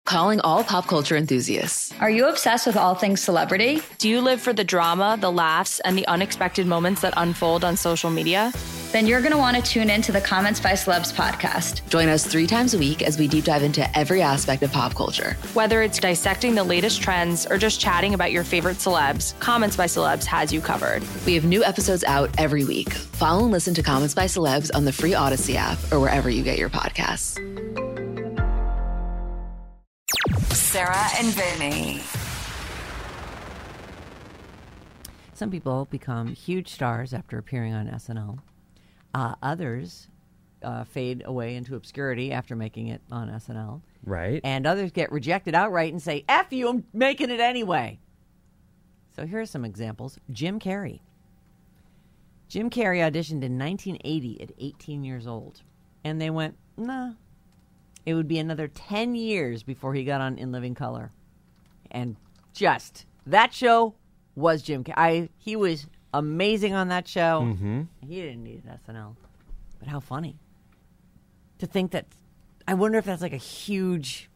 Calling all pop culture enthusiasts. Are you obsessed with all things celebrity? Do you live for the drama, the laughs, and the unexpected moments that unfold on social media? Then you're going to want to tune in to the Comments by Celebs podcast. Join us 3 times a week as we deep dive into every aspect of pop culture. Whether it's dissecting the latest trends or just chatting about your favorite celebs, Comments by Celebs has you covered. We have new episodes out every week. Follow and listen to Comments by Celebs on the free Odyssey app or wherever you get your podcasts. Sarah and Vinny. Some people become huge stars after appearing on SNL. Others fade away into obscurity after making it on SNL. Right. And others get rejected outright and say, F you, I'm making it anyway. So here are some examples. Jim Carrey. Jim Carrey auditioned in 1980 at 18 years old. And they went, nah. It would be another 10 years before he got on In Living Color. And just, that show was Jim Carrey. He was amazing on that show. Mm-hmm. He didn't need an SNL. But how funny. To think that, I wonder if that's like a huge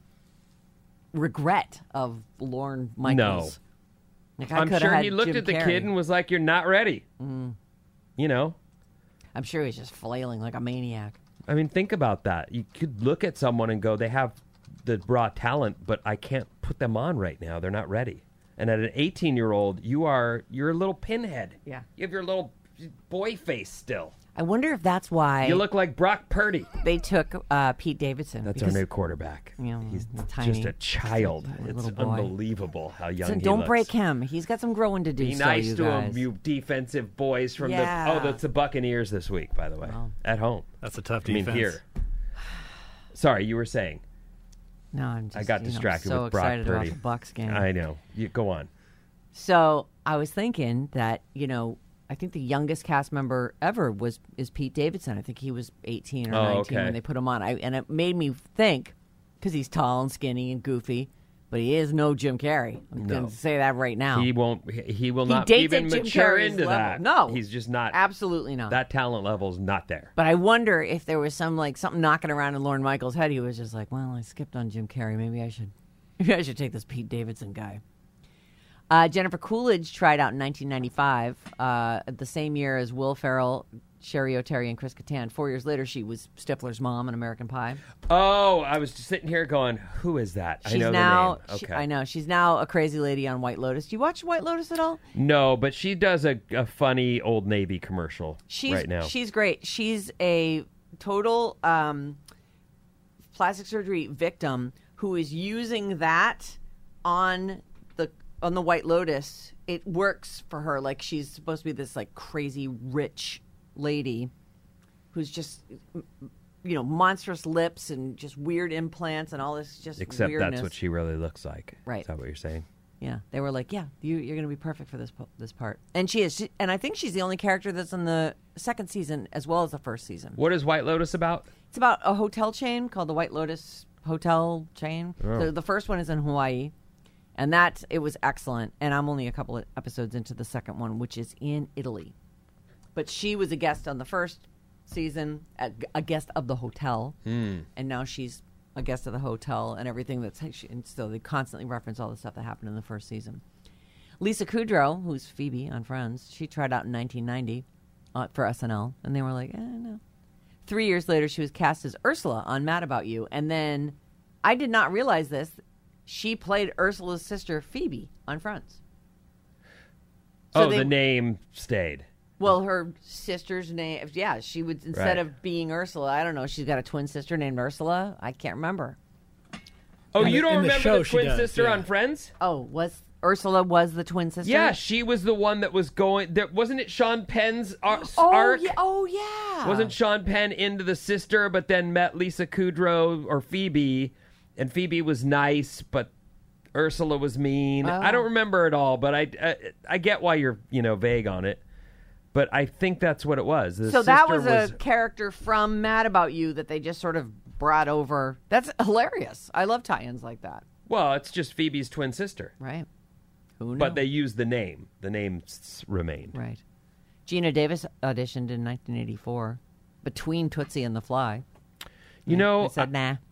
regret of Lorne Michaels. No. Like, I'm sure he looked Jim at the Carrey. kid and was like, you're not ready. You know? I'm sure he's just flailing like a maniac. I mean, think about that. You could look at someone and go, they have the raw talent, but I can't put them on right now. They're not ready. And at an 18-year-old, you're a little pinhead. Yeah. You have your little boy face still. I wonder if that's why You look like Brock Purdy. they took Pete Davidson. That's because, our new quarterback. you know, He's tiny, just a child. little It's boy. unbelievable how young So he don't looks. break him. He's got some growing to do. Be still, nice you to guys. him, you defensive boys from Yeah. that's the Buccaneers this week, by the way, at home. That's a tough I mean, defense. here. Sorry, you were saying. No, I'm just. I got distracted so with Brock excited Purdy. about the Bucks game. I know. You go on. So I was thinking that I think the youngest cast member ever is Pete Davidson. I think he was 18 or 19 when they put him on. And it made me think, because he's tall and skinny and goofy, but he is no Jim Carrey. I'm going to say that right now. He won't. He will not dates even at Jim mature Carrey's into level. that. No, he's just not. Absolutely not. That talent level's not there. But I wonder if there was something knocking around in Lorne Michaels' head. He was just like, well, I skipped on Jim Carrey. Maybe I should take this Pete Davidson guy. Jennifer Coolidge tried out in 1995, the same year as Will Ferrell, Sherry O'Terry, and Chris Kattan. 4 years later, she was Stifler's mom in American Pie. Oh, I was just sitting here going, who is that? I know now, the name. Okay. I know. She's now a crazy lady on White Lotus. Do you watch White Lotus at all? No, but she does a funny Old Navy commercial right now. She's great. She's a total plastic surgery victim who is using that on the White Lotus. It works for her. Like, she's supposed to be this like crazy rich lady who's just monstrous lips and just weird implants and all this just Except weirdness. that's what she really looks like. Right. Is that what you're saying? Yeah, they were like, yeah, you're going to be perfect for this part. And she is. And I think she's the only character that's in the second season as well as the first season. What is White Lotus about? It's about a hotel chain called the White Lotus Hotel Chain. Oh. The first one is in Hawaii. And it was excellent. And I'm only a couple of episodes into the second one, which is in Italy. But she was a guest on the first season, a guest of the hotel. And now she's a guest of the hotel and everything and so they constantly reference all the stuff that happened in the first season. Lisa Kudrow, who's Phoebe on Friends, she tried out in 1990 for SNL. And they were like, no. 3 years later, she was cast as Ursula on Mad About You. And then I did not realize this. She played Ursula's sister, Phoebe, on Friends. So the name stayed. Well, her sister's name, yeah, she would, instead of being Ursula, I don't know, she's got a twin sister named Ursula. I can't remember. Oh, you don't remember show the she twin does, sister yeah. on Friends? Oh, Ursula was the twin sister? Yeah, she was the one that was going. Wasn't it Sean Penn's arc? Yeah, oh, yeah. Wasn't Sean Penn into the sister, but then met Lisa Kudrow or Phoebe, and Phoebe was nice, but Ursula was mean. Oh. I don't remember it all, but I get why you're vague on it. But I think that's what it was. So that was a character from Mad About You that they just sort of brought over. That's hilarious. I love tie-ins like that. Well, it's just Phoebe's twin sister. Right. Who knew? But they used the name. The name remained. Right. Gina Davis auditioned in 1984 between Tootsie and The Fly. You know, I said, nah.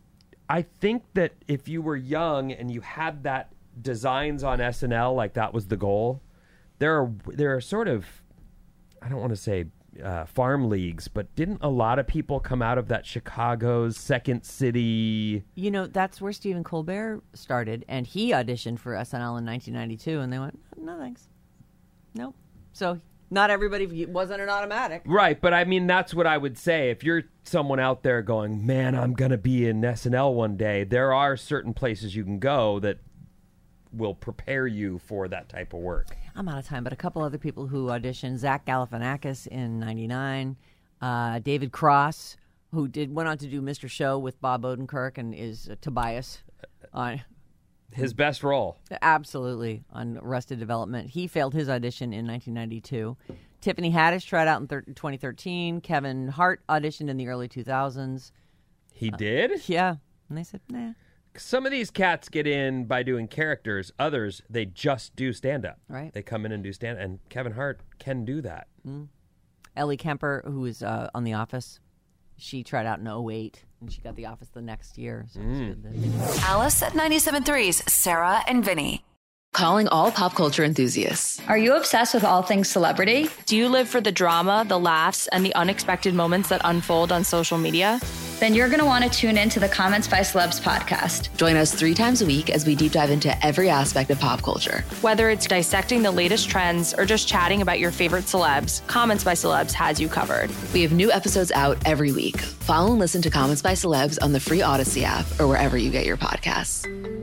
I think that if you were young and you had that designs on SNL, like that was the goal, there are sort of, I don't want to say farm leagues, but didn't a lot of people come out of that Chicago's Second City? You know, that's where Stephen Colbert started, and he auditioned for SNL in 1992, and they went, no thanks. Nope. So not everybody, wasn't an automatic. Right, but I mean, that's what I would say. If you're someone out there going, man, I'm going to be in SNL one day, there are certain places you can go that will prepare you for that type of work. I'm out of time, but a couple other people who auditioned: Zach Galifianakis in '99, David Cross, who went on to do Mr. Show with Bob Odenkirk and is Tobias on his best role. Absolutely, on Arrested Development. He failed his audition in 1992. Tiffany Haddish tried out in 2013. Kevin Hart auditioned in the early 2000s. He did? Yeah, and they said, nah. Some of these cats get in by doing characters. Others, they just do stand-up. Right. They come in and do stand-up. And Kevin Hart can do that. Ellie Kemper, who is on The Office, she tried out in 2008, and she got The Office the next year. So it was good then. Alice at 97.3's Sarah and Vinny. Calling all pop culture enthusiasts. Are you obsessed with all things celebrity? Do you live for the drama, the laughs, and the unexpected moments that unfold on social media? Then you're going to want to tune in to the Comments by Celebs podcast. Join us 3 times a week as we deep dive into every aspect of pop culture. Whether it's dissecting the latest trends or just chatting about your favorite celebs, Comments by Celebs has you covered. We have new episodes out every week. Follow and listen to Comments by Celebs on the free Odyssey app or wherever you get your podcasts.